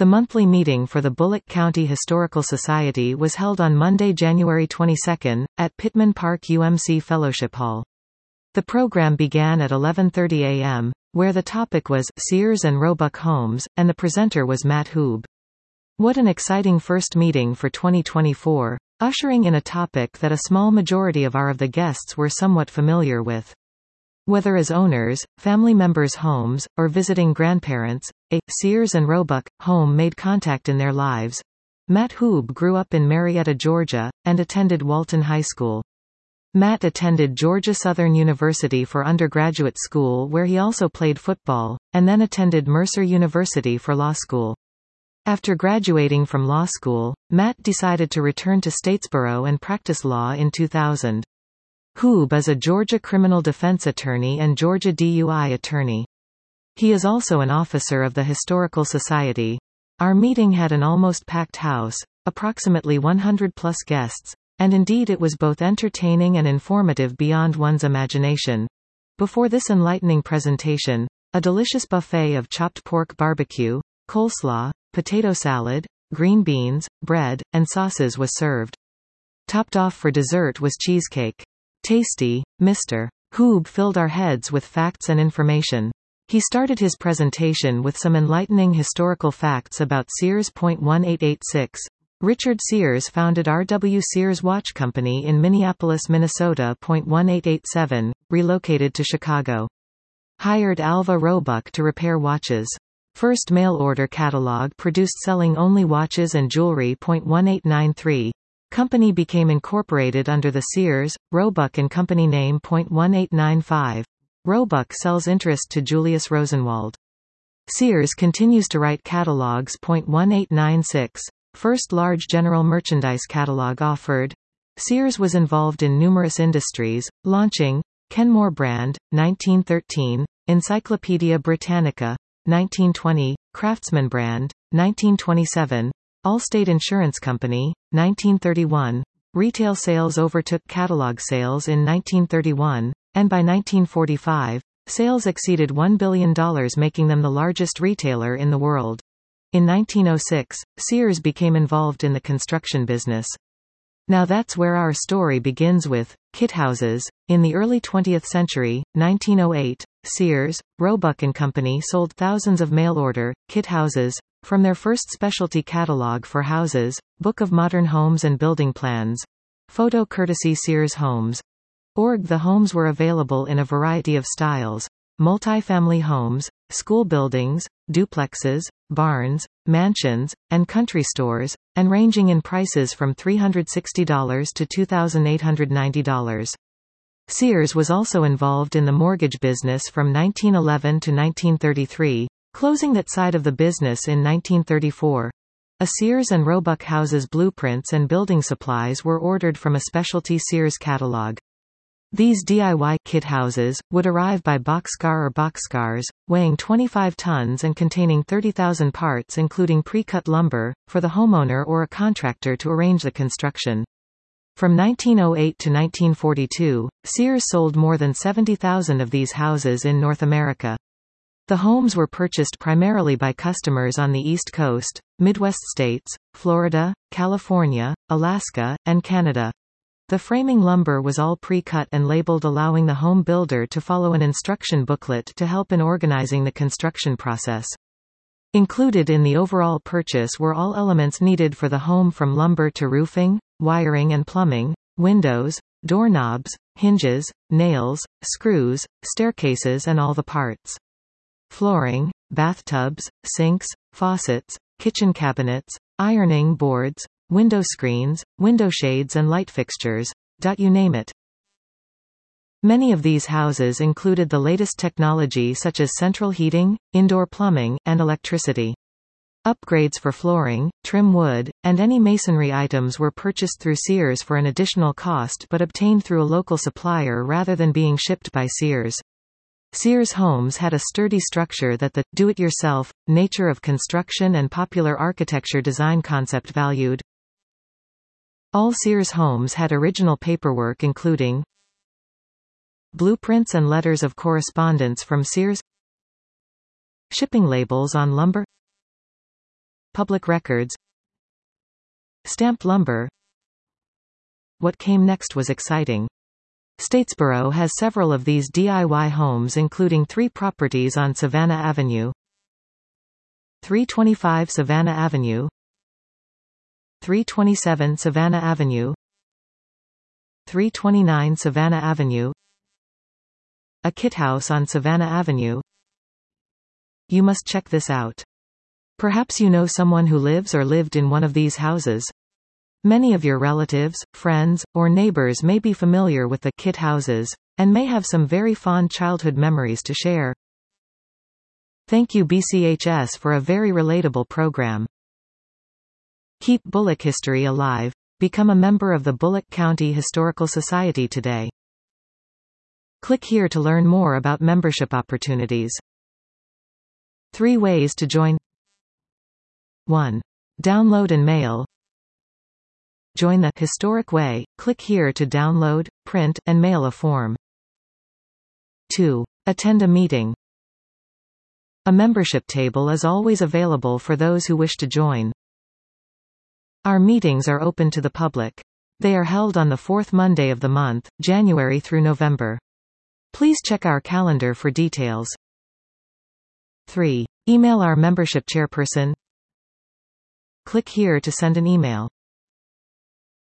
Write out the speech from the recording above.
The monthly meeting for the Bullock County Historical Society was held on Monday, January 22, at Pittman Park UMC Fellowship Hall. The program began at 11:30 a.m., where the topic was Sears and Roebuck Homes, and the presenter was Matt Hoob. What an exciting first meeting for 2024, ushering in a topic that a small majority of the guests were somewhat familiar with. Whether as owners, family members' homes, or visiting grandparents, a Sears and Roebuck home made contact in their lives. Matt Hoob grew up in Marietta, Georgia, and attended Walton High School. Matt attended Georgia Southern University for undergraduate school, where he also played football, and then attended Mercer University for law school. After graduating from law school, Matt decided to return to Statesboro and practice law in 2000. Hoob is a Georgia criminal defense attorney and Georgia DUI attorney. He is also an officer of the Historical Society. Our meeting had an almost packed house, approximately 100+ guests, and indeed it was both entertaining and informative beyond one's imagination. Before this enlightening presentation, a delicious buffet of chopped pork barbecue, coleslaw, potato salad, green beans, bread, and sauces was served. Topped off for dessert was cheesecake. Tasty, Mr. Hoob filled our heads with facts and information. He started his presentation with some enlightening historical facts about Sears. 1886. Richard Sears founded R.W. Sears Watch Company in Minneapolis, Minnesota. 1887, relocated to Chicago. Hired Alva Roebuck to repair watches. First mail-order catalog produced selling only watches and jewelry. 1893. Company became incorporated under the Sears, Roebuck & Company name. 1895. Roebuck sells interest to Julius Rosenwald. Sears continues to write catalogs. 1896. First large general merchandise catalog offered. Sears was involved in numerous industries, launching Kenmore brand, 1913, Encyclopaedia Britannica, 1920, Craftsman brand, 1927, Allstate Insurance Company, 1931. Retail sales overtook catalog sales in 1931, and by 1945, sales exceeded $1 billion, making them the largest retailer in the world. In 1906, Sears became involved in the construction business. Now that's where our story begins with kit houses. In the early 20th century, 1908, Sears, Roebuck & Company sold thousands of mail-order kit houses, from their first specialty catalog for houses, Book of Modern Homes and Building Plans. Photo courtesy Sears Homes. Org. The homes were available in a variety of styles: multi-family homes, school buildings, duplexes, barns, mansions, and country stores, and ranging in prices from $360 to $2,890. Sears was also involved in the mortgage business from 1911 to 1933, closing that side of the business in 1934. A Sears and Roebuck house's blueprints and building supplies were ordered from a specialty Sears catalog. These DIY kit houses would arrive by boxcar or boxcars, weighing 25 tons and containing 30,000 parts including pre-cut lumber, for the homeowner or a contractor to arrange the construction. From 1908 to 1942, Sears sold more than 70,000 of these houses in North America. The homes were purchased primarily by customers on the East Coast, Midwest states, Florida, California, Alaska, and Canada. The framing lumber was all pre-cut and labeled, allowing the home builder to follow an instruction booklet to help in organizing the construction process. Included in the overall purchase were all elements needed for the home, from lumber to roofing, wiring and plumbing, windows, doorknobs, hinges, nails, screws, staircases and all the parts. Flooring, bathtubs, sinks, faucets, kitchen cabinets, ironing boards, window screens, window shades and light fixtures, you name it. Many of these houses included the latest technology such as central heating, indoor plumbing, and electricity. Upgrades for flooring, trim wood, and any masonry items were purchased through Sears for an additional cost but obtained through a local supplier rather than being shipped by Sears. Sears homes had a sturdy structure that the do-it-yourself nature of construction and popular architecture design concept valued. All Sears homes had original paperwork including blueprints and letters of correspondence from Sears, shipping labels on lumber, public records, stamped lumber. What came next was exciting. Statesboro has several of these DIY homes, including 3 properties on Savannah Avenue, 325 Savannah Avenue, 327 Savannah Avenue, 329 Savannah Avenue, a kit house on Savannah Avenue. You must check this out. Perhaps you know someone who lives or lived in one of these houses. Many of your relatives, friends, or neighbors may be familiar with the kit houses, and may have some very fond childhood memories to share. Thank you BCHS for a very relatable program. Keep Bullock history alive. Become a member of the Bullock County Historical Society today. Click here to learn more about membership opportunities. 3 ways to join. 1. Download and mail. Join the Historic Way. Click here to download, print, and mail a form. 2. Attend a meeting. A membership table is always available for those who wish to join. Our meetings are open to the public. They are held on the 4th Monday of the month, January through November. Please check our calendar for details. 3. Email our membership chairperson. Click here to send an email.